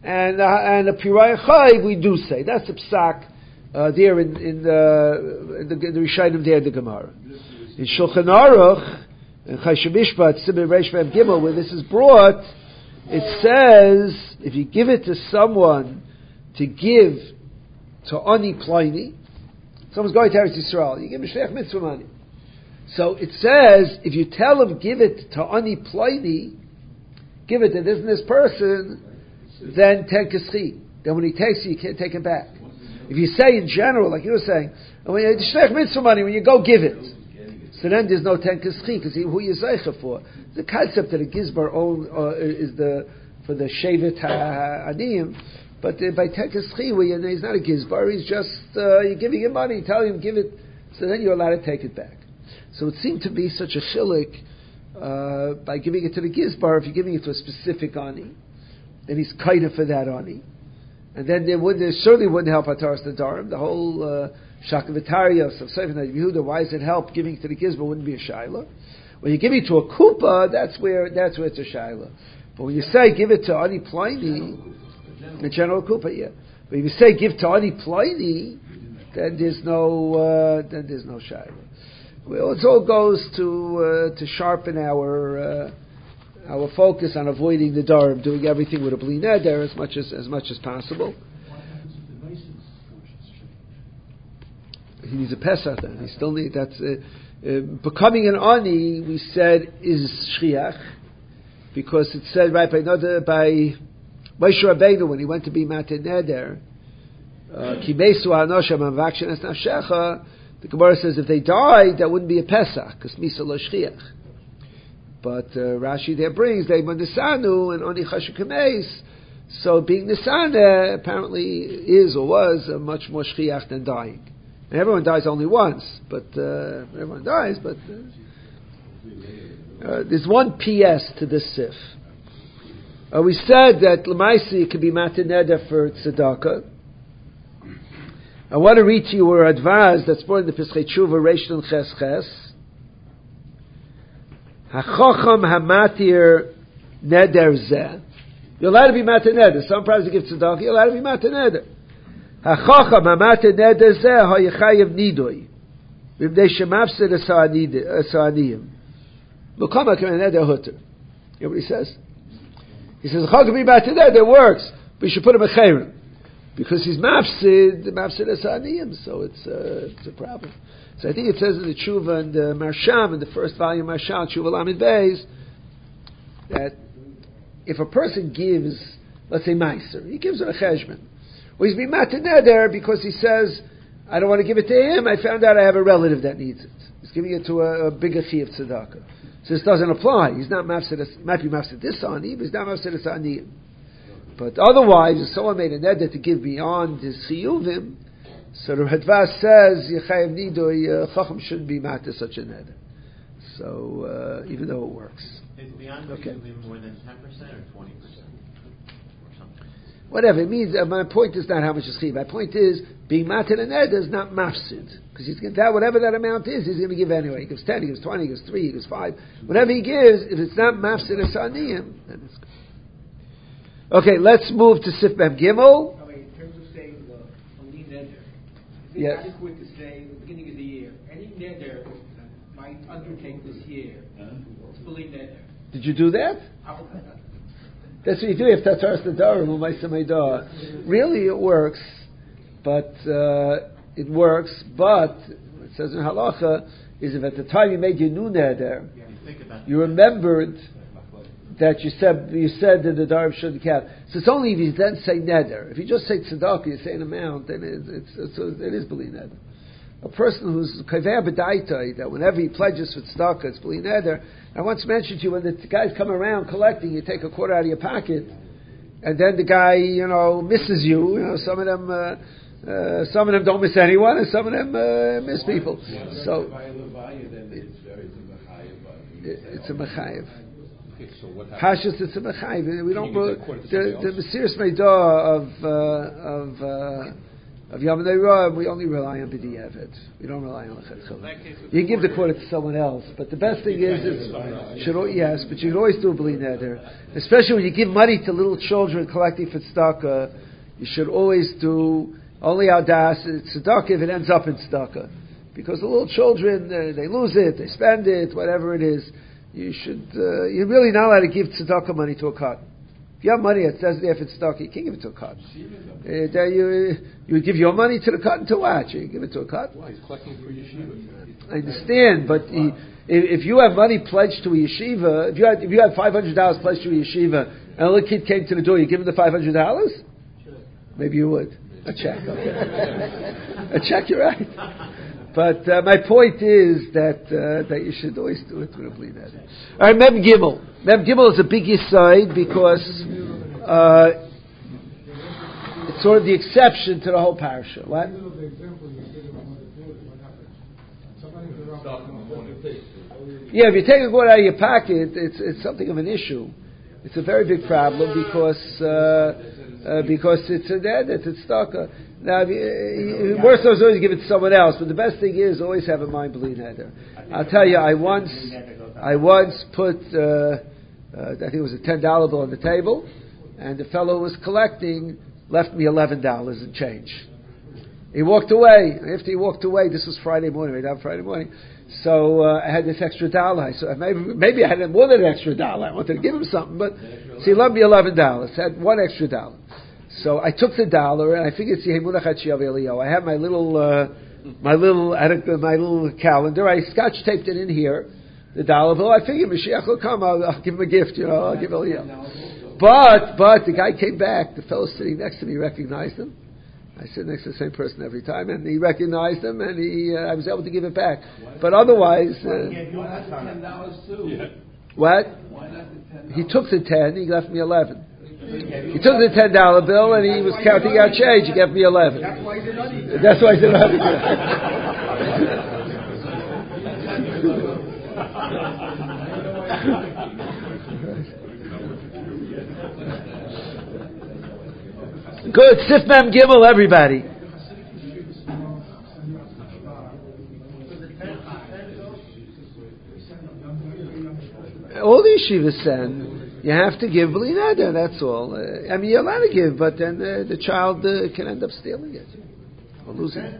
and a piraya chayv we do say. That's the psak there in the Rishonim there in the Gemara. In Shulchan Aruch, in Choshen Mishpat, Simon Reish Mem Gimel, where this is brought, it says if you give it to someone to give to Ani Pliny, someone's going to Eretz Yisrael, you give him Shleich Mitzvah money. So it says if you tell him give it to Ani Pliny, give it to this and this person, then ten kaschi. Then when he takes it, you can't take it back. If you say in general, like you were saying, when you Shleich Mitzvah money, when you go give it, so then there's no ten kaschi because who you zeicha for? The concept that a gizbar own is for the shevet ha'aniyim, but by ten kaschi, he's not a gizbar. He's just you're giving him money, telling him give it, so then you're allowed to take it back. So it seemed to be such a chilik by giving it to the gizbar. If you're giving it to a specific ani, then he's kaida for that ani, and then there certainly wouldn't help Ataras Nadarim. The whole Shakavatarios of Sefer Yehuda, why does it help giving to the gizbar? Wouldn't be a shaila. When you give it to a kupa, that's where it's a shaila. But when you say give it to Ani Pliny, the general kupa, yeah. But if you say give to Ani Pliny, then there's no shaila. Well, it all goes to sharpen our focus on avoiding the darim, doing everything with a bli neder as much as possible. He needs a Pesach then. He still needs, that's, becoming an Ani, we said, is Shriach, because it said right by Moshe Rabbeinu, when he went to be Matan Neder, Ki Mesu Ha'anosham Ha'vakshin Es Nafshecha, the Gemara says if they died, that wouldn't be a Pesach, because Misa Lo Shriach. But Rashi there brings, they were Nisanu, and Oni Chashu Kameis, so being Nisana apparently is or was much more Shriach than dying. And everyone dies only once, but everyone dies. But there's one PS to this sif. We said that Lamaisi could be Matan Neder for tzedakah. I want to read to you where advised that's brought in the Pesachei Tshuva Reish Nun Ches Ches. HaChocham HaMatir Neder Zeh. You're allowed to be Matan Neder. Some prices give tzedakah. You're allowed to be Matan Neder. HaChocham HaMatir Neder Zeh HaYechayev Nidoi. V'bnei Shemafsid Asa'aniyim. L'kama K'men Neder Hutter. You know what he says? He says, Chacham be Matan Neder works, but you should put him a chayrim. Because he's mafsid Asa'aniyim, so it's a problem. So I think it says in the Tshuva and the Marsham, in the first volume of Marsham, Tshuva Lamed Beis, that if a person gives, let's say Meiser, he gives it a cheshbon. Well, he's being Matan Neder because he says, I don't want to give it to him, I found out I have a relative that needs it. He's giving it to a bigger chi of tzedakah. So this doesn't apply. He's not mafsid, might be mafsid this ani, but he's not mafsid Asa'aniyim. But otherwise, if someone made a neder to give beyond his chiyuvim, so the Radvaz says Yechayev Nidoi Chacham shouldn't be mad to such a neder. So even though it works, is beyond chiyuvim more than 10% or 20% or something? Whatever it means. My point is not how much is chiyuv. My point is being mad to the neder is not mafsid, because he's going to whatever that amount is, he's going to give anyway. He gives 10, he gives 20, he gives 3, he gives 5. Whatever he gives, if it's not mafsid Asa'aniyim, then it's good. Okay, let's move to Sif Mem Gimel. I mean, in terms of saying the Ali Neder, is it adequate to say at the beginning of the year, any Neder might undertake this year, it's Ali Neder? Did you do that? That's what you do. You have to Ataras Nadarim, U'Maisa Meidah. Really, it works, but it says in Halacha, is if at the time you made your new Neder, you remembered that you said that the Darb shouldn't count. So it's only if you then say neder. If you just say tzedakah, you say an amount, then it is beli neder. A person who's kaver b'daitai, that whenever he pledges for tzedakah, it's beli neder. I once mentioned to you when the guys come around collecting, you take a quarter out of your pocket, and then the guy, misses you. Some of them don't miss anyone, and some of them miss people. So it's a mechayev. Hashas it's a mechayiv. We don't. The Mesiras Meidah Of Yom Neirah, we only rely on B'di'evet. We don't rely on Lechatchila. You can give the quarter to someone else, but the best thing is, but you can always do a B'li Neder. Especially when you give money to little children collecting for tzedakah, you should always do only Adas, tzedakah if it ends up in tzedakah. Because the little children, they lose it, they spend it, whatever it is. You're really not allowed to give tzedakah money to a cut. If you have money, it says there if it's tzedakah, you can't give it to a cut. You give your money to the cut and to what? You give it to a cut? Well, he's collecting for yeshiva. I understand, but if you have money pledged to a yeshiva, if you had $500 pledged to a yeshiva, and a little kid came to the door, you give him the $500? Maybe you would. A check, okay. A check, you're right. But my point is that you should always do it with a B'li Neder. All right, Mem Gimel. Mem Gimel is a big side because it's sort of the exception to the whole parasha. What? Yeah, if you take a gourd out of your pocket, it's something of an issue. It's a very big problem because it's a dead, it's stuck. Now, worst of always give it to someone else, but the best thing is always have a mind B'li Neder. I'll tell you, I once put, I think it was a $10 bill on the table, and the fellow who was collecting left me $11 and change. He walked away. After he walked away, this was Friday morning, right? Friday morning. So I had this extra $1. So maybe I had more than an extra $1. I wanted to give him something, but so he left me $11. I had one extra $1. So I took the $1 and I figured, I have my little calendar. I scotch taped it in here, the $1 bill. I figured Mashiach will come. I'll give him a gift. I'll give Eliyahu. But the guy came back. The fellow sitting next to me recognized him. I sit next to the same person every time, and he recognized him, and I was able to give it back. But otherwise, $10 too. What? He took the 10. He left me 11. He took the $10 bill and he was counting out change. He gave me 11. That's why he's in a hurry. Good. Sif Mem Gimel, everybody. All the yeshivas send. You have to give B'li Neder, that's all. I mean, you're allowed to give, but then the child can end up stealing it or losing it.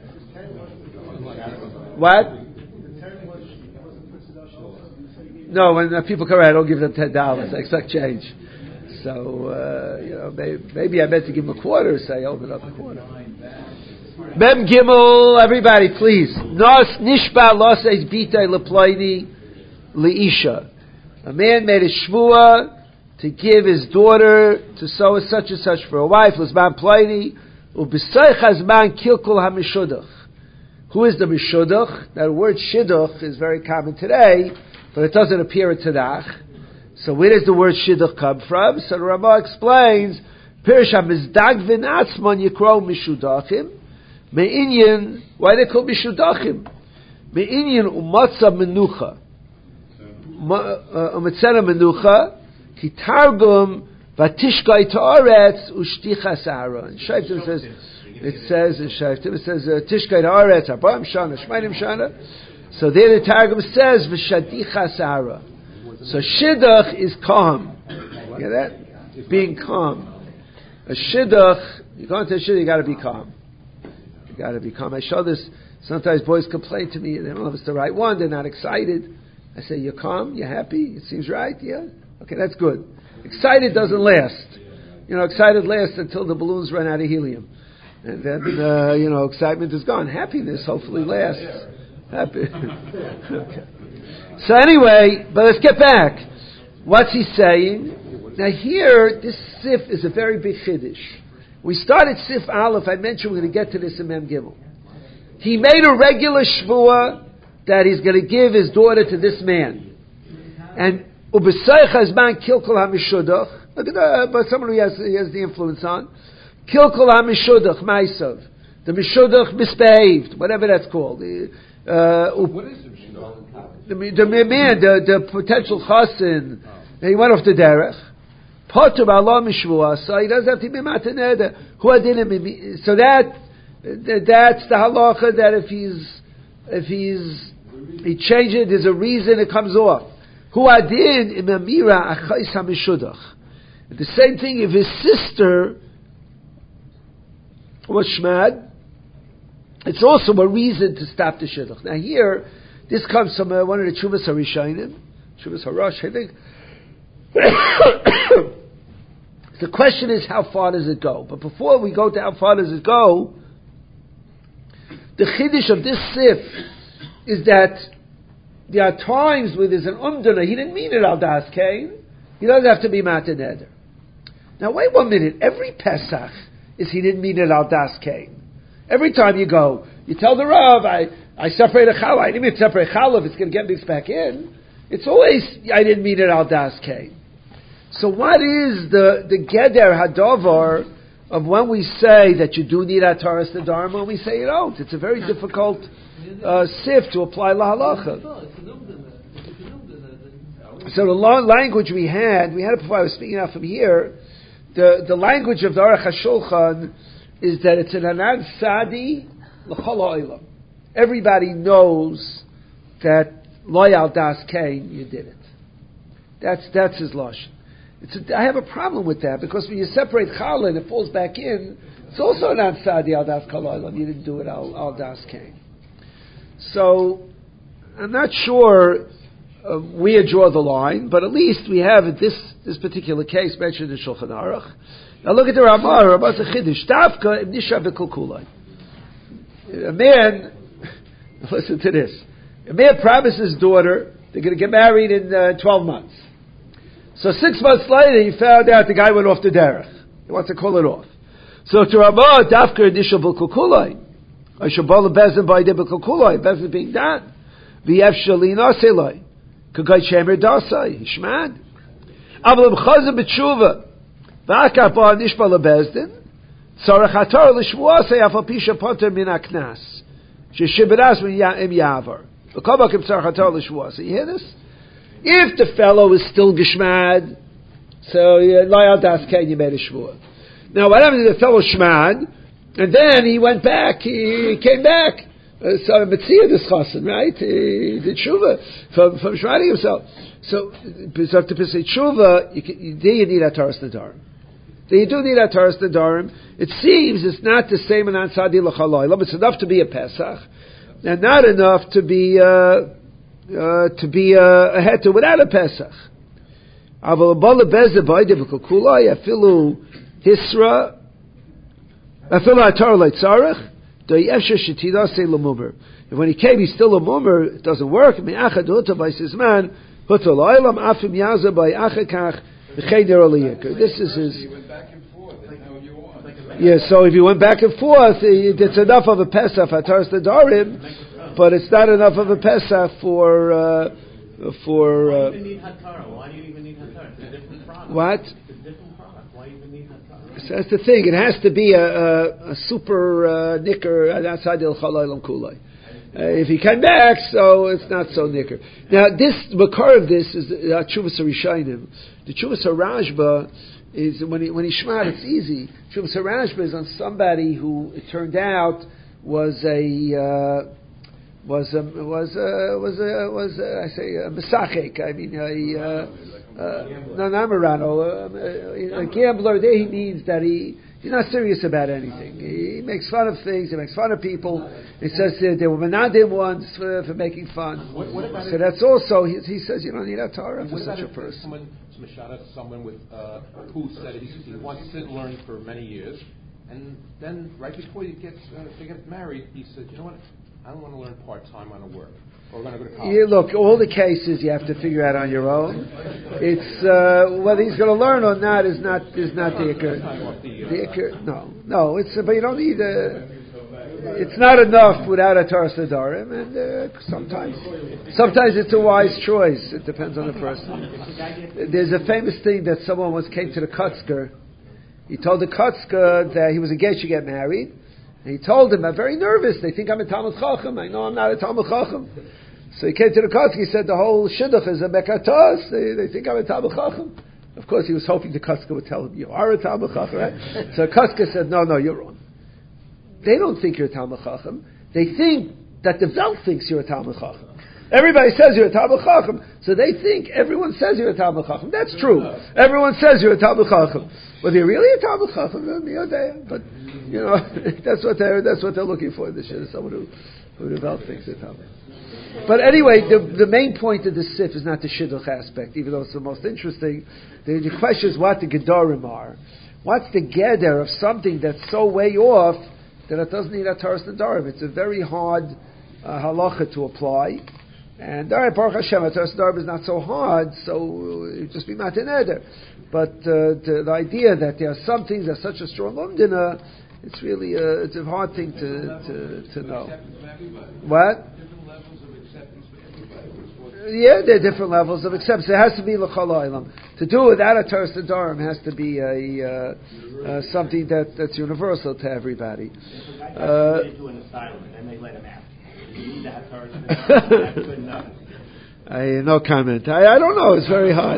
What? No, when people come around, I don't give them $10. I expect change. So, maybe I meant to give them a quarter, so I open up a quarter. Mem Gimel, everybody, please. Nos nishba losais bitay leploini leisha. A man made a shvua to give his daughter to so and such for a wife. L'zman ploini u'b'soich hazman kilkul hamishudach. Who is the mishudach? That word shidduch is very common today, but it doesn't appear in Tanakh. So where does the word shidduch come from? So the Ramah explains, Pirish ha-mizdagvin atzman yikro mishudachim, me'inyin, why they call mishudachim? Me'inyin u'matza menucha. U'metzera menucha, ki targum vatishkai ta'aretz u'shtichas aaron. Shayftim says, tishkai ta'aretz, arba'im shana, shmainim shana. So there the Targum says, v'shadichas aaron. So shidduch is calm. You get that? Being calm. A shidduch, you go into a shidduch, you got to be calm. You got to be calm. I show this. Sometimes boys complain to me. They don't know if it's the right one. They're not excited. I say, "You're calm. You're happy. It seems right. Yeah. Okay, that's good." Excited doesn't last. Excited lasts until the balloons run out of helium, and then excitement is gone. Happiness hopefully lasts. Happy. Okay. So anyway, but let's get back. What's he saying? Now here, this Sif is a very big chiddush. We started Sif Aleph. I mentioned we're going to get to this in Mem Gimel. He made a regular shvua that he's going to give his daughter to this man. And u'b'soich hazman kilkul hamishudach. Look at but someone who he has the influence on. Kilkul hamishudach ma'asav. The mishudach misbehaved, whatever that's called. What is the man, the potential chassin, he went off the derech. Potter Allah mishvua, so he doesn't have to be mataneda. So that That's the halacha, that if he changes it, there's a reason it comes off. Hu adin im amira achais hamishudach. The same thing if his sister was shmad, it's also a reason to stop the shidduch. Now here, this comes from one of the Chuvas HaRishayim, Chuvas HaRosh, I think. The question is, how far does it go? But before we go to how far does it go, the chiddush of this sif is that there are times where there's an umdana. He didn't mean it al das kain. He doesn't have to be matin neder. Now wait 1 minute. Every Pesach is he didn't mean it al das kain. Every time you go, you tell the Rav, I separate a challah. I didn't mean to separate challah if it's going to get mixed back in. It's always, I didn't mean it al das kain. So what is the geder hadavar of when we say that you do need ataras nedarim, when we say you don't? It's a very difficult sif to apply la halacha. So the language we had it before I was speaking out from here, the language of the Aruch HaShulchan is that it's an anad sadi l'chol ha'olam. Everybody knows that lo yal das kain, you did it. That's his lashon. I have a problem with that, because when you separate challah and it falls back in, it's also an anad sadi al das kol ha'olam. You didn't do it al das kain. So I'm not sure where you draw the line, but at least we have this particular case mentioned in Shulchan Aruch. Now look at the Ramah. Ramah's a chiddush. Tafka im nisha v'kulkulai. A man, listen to this. A man promised his daughter they're going to get married in 12 months. So 6 months later, he found out the guy went off the derech. He wants to call it off. So to Ramah, Tafka im nisha v'kulkulai. I should ball the bezin by the v'kulkulai. Bezin being done. V'yev shalina selai. Kagay shemer dasai. Hishmad. Avalim chazim b'tshuva. V'akar ba nishba lebezdin, tzarech hatar l'shvuasei afal pisha poter min haknas, sheshiberas im yavar. V'kol bakim tzarech hatar l'shvuasei. You hear this? If the fellow is still geshmad, so loyal das kain, you made a shvua. Now what happened to the fellow shmad, and then he went back, he came back. So Metzia discussing, right? He did tshuva from shmading himself. So to say tshuva, you need ataras nedarim. You do need ataras nedarim. It seems it's not the same in ansadi l'chalaylam. It's enough to be a Pesach, and not enough to be a heter without a Pesach. Aval bala bezeh b'ayde v'kulkulai afilu hisra afilu atar leitzarech. If when he came, he's still a mummer, it doesn't work. This is his. Yeah, so if you went back and forth, it's enough of a Pesach for Ataras Nedarim, but it's not enough of a Pesach for. Why do you even need Hatara? Why do you even need Hatara? It's a different product. What? It's a different product. Why even need Hatara? So that's the thing. It has to be a super nicker outside the Chalaylam Kulai. If he came back, so it's not so nicker. Now, this makar of this is Chuvas HaRishayim. The Chuvas HaRashba is when he shmad, it's easy. Chuvas HaRashba is on somebody who it turned out was a mesachek. I mean a gambler. There he means that he's not serious about anything. He makes fun of things. He makes fun of people. He says they were menadim once for making fun. So that's also he says you don't need a Torah for such a person. Someone with who said he wants to learn for many years, and then right before they get married, he said, you know what? I don't want to learn part-time on a work. Or we're going to go to college. Yeah, look, all the cases you have to figure out on your own. It's whether he's going to learn or not is not the ikar. No. It's but you don't need it's not enough without a Taras Nedarim, and sometimes it's a wise choice. It depends on the person. There's a famous thing that someone once came to the Kotzker. He told the Kotzker that he was engaged to get married. And he told him, I'm very nervous. They think I'm a Talmud Chacham. I know I'm not a Talmud Chacham. So he came to the Kotzker. He said, the whole shidduch is a mekatos. They think I'm a Talmud Chacham. Of course, he was hoping the Kotzker would tell him, you are a Talmud Chacham, right? So Kotzker said, no, you're wrong. they don't think you're a Talmid Chacham. They think that the Welt thinks you're a Talmid Chacham. Everybody says you're a Talmid Chacham, so they think everyone says you're a Talmid Chacham. That's true. Everyone says you're a Talmid Chacham. Whether you're really a Talmid Chacham, but that's what they're looking for. This is someone who the Welt thinks they're Talmid. But anyway, the main point of the Sif is not the Shidduch aspect, even though it's the most interesting. The question is what the Gedorim are. What's the Geder of something that's so way off that it doesn't need a Taras Nedarim? It's a very hard halacha to apply. And Baruch Hashem, a Taras Nedarim is not so hard, so it just be Matan Eder. But the idea that there are some things that are such a strong umdina, it's really it's a hard thing to know. What? Yeah, there are different levels of acceptance. It has to be l'chol ha'olam. To do it without a Taras Nedarim has to be something that's universal to everybody. If a guy got committed to an asylum and they let him out, does he need to have Taras Nedarim? That's good enough. No comment. I don't know. It's very hard.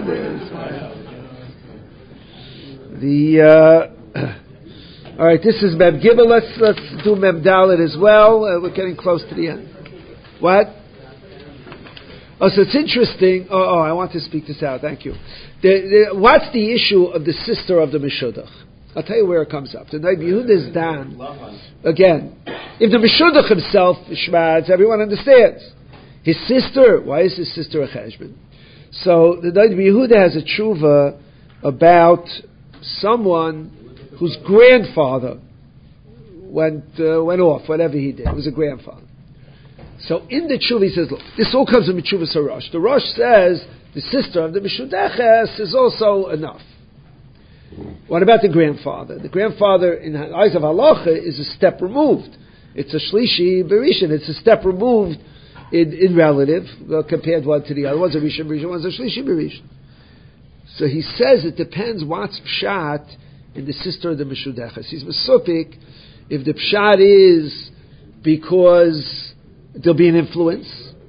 All right. This is Mem Gimel. Let's do Mem Dalet as well. We're getting close to the end. What? Oh, so it's interesting. I want to speak this out. Thank you. What's the issue of the sister of the Meshudach? I'll tell you where it comes up. The Nob Yehuda's Dan. Again, if the Meshudach himself shmads, everyone understands. His sister, why is his sister a cheshbon? So the Nob Yehuda has a tshuva about someone whose grandfather went off, whatever he did. It was a grandfather. So in the tshuva he says, look, this all comes from Tshuva Sarash. The Rosh says the sister of the Meshudeches is also enough. What about the grandfather? The grandfather, in the eyes of halacha, is a step removed. It's a shlishi berishin. It's a step removed in relative, compared one to the other. One's a rishon berishin, one's a shlishi berishin. So he says it depends what's pshat in the sister of the Meshudeches. He's mesupik if the pshat is because there'll be an influence.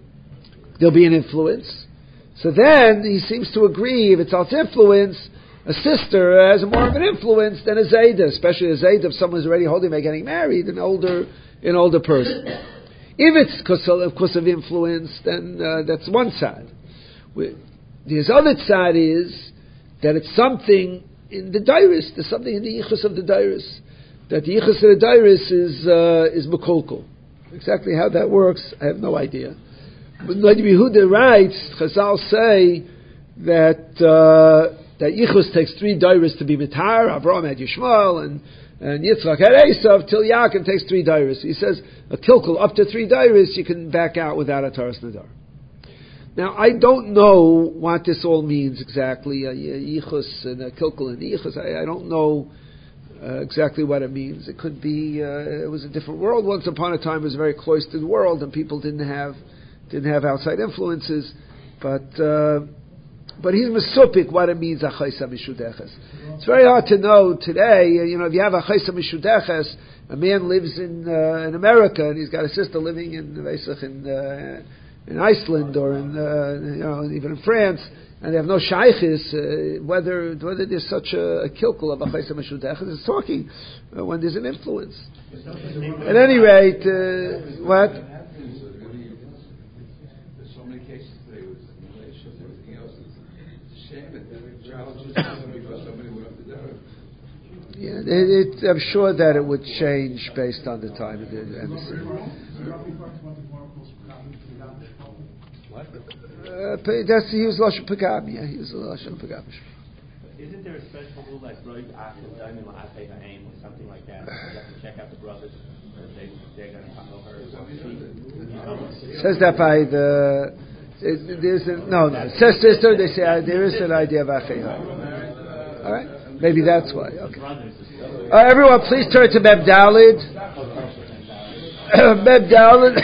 So then he seems to agree if it's out influence, a sister has more of an influence than a Zayda, especially a Zayda if someone's already holding by getting married, an older person. If it's because of influence, then that's one side. The other side is that it's something in the Dairis, there's something in the Yichus of the Dairis, that the Yichus of the Dairis is Mekolkol. Exactly how that works, I have no idea. But Nob Yehuda writes, Chazal say that Yichus takes 3 dairis to be mitar. Avraham had Yishmael and Yitzchak had Esav. Till Yaakov takes 3 dairis. He says a kilkul up to 3 dairis you can back out without a Taras Nedar. Now I don't know what this all means exactly. Yichus and a kilkul and Yichus. I don't know. Exactly what it means. It could be it was a different world. Once upon a time, it was a very cloistered world, and people didn't have outside influences. But he's mesupik what it means achaysa mishudeches. It's very hard to know today. If you have achaysa mishudeches, a man lives in America and he's got a sister living in Iceland or even in France. And they have no shaykhis, whether there's such a kilkul of achaysa meshudechas. It's talking when there's an influence. At any rate, what? There's so many cases today with relations and everything else. It's a shame that the child just because somebody went up to dinner. Yeah, I'm sure that it would change based on the time and the that's he was lashon pagam. Yeah, he was lashon pagam. Isn't there a special rule like roid achim daimim la'atei ha'aim or something like that? You have to check out the brothers. They're going to follow her. Says that by the there's no. It says sister. They say there is an idea of achei. All right, maybe that's why. Okay. Everyone, please turn to Mem Dalet. Mem Dalet.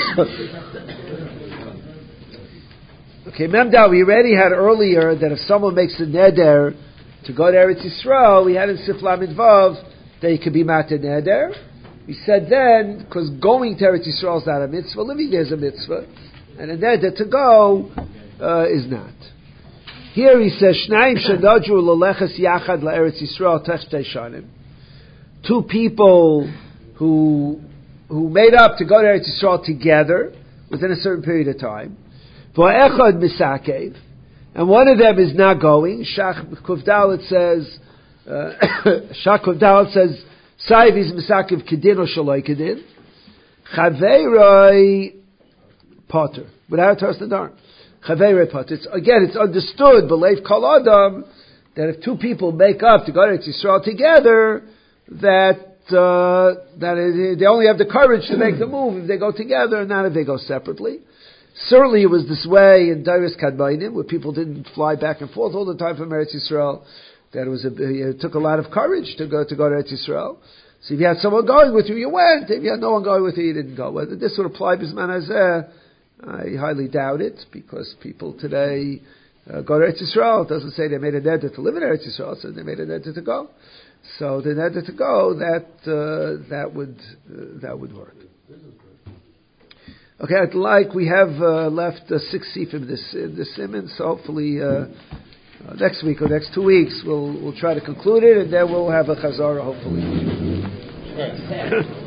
Okay, Mem Dalet, we already had earlier that if someone makes a neder to go to Eretz Yisrael, we had in Sif Lamed Vav that he could be Matan Neder. We said then, because going to Eretz Yisrael is not a mitzvah, living there is a mitzvah, and a neder to go is not. Here he says, Shnaim shenadru leleches yachad la'eretz Yisrael techtei shanim. 2 people who who made up to go to Eretz Yisrael together within a certain period of time. V'echad misakev, and one of them is not going. Shach Kuf Dalet says, Saiv is misakev kedin or shaloi kedin. Chaveiroi potter, without Toras Nadarim. Chaveiroi potter. It's understood, b'leiv kol adam, that if two people make up to go to Eretz Yisrael together, that they only have the courage to make the move if they go together, and not if they go separately. Certainly, it was this way in Dairis Kadmainim, where people didn't fly back and forth all the time from Eretz Yisrael. That it took a lot of courage to go to Eretz Yisrael. So if you had someone going with you, you went. If you had no one going with you, you didn't go. Whether this would apply Bisman Hazeh, I highly doubt it, because people today go to Eretz Yisrael. It doesn't say they made a neder to live in Eretz Yisrael, so they made a neder to go. So the neder to go, that would work. Okay, we have left 6 sifim this Siman, so hopefully next week or next 2 weeks we'll try to conclude it, and then we'll have a chazara hopefully.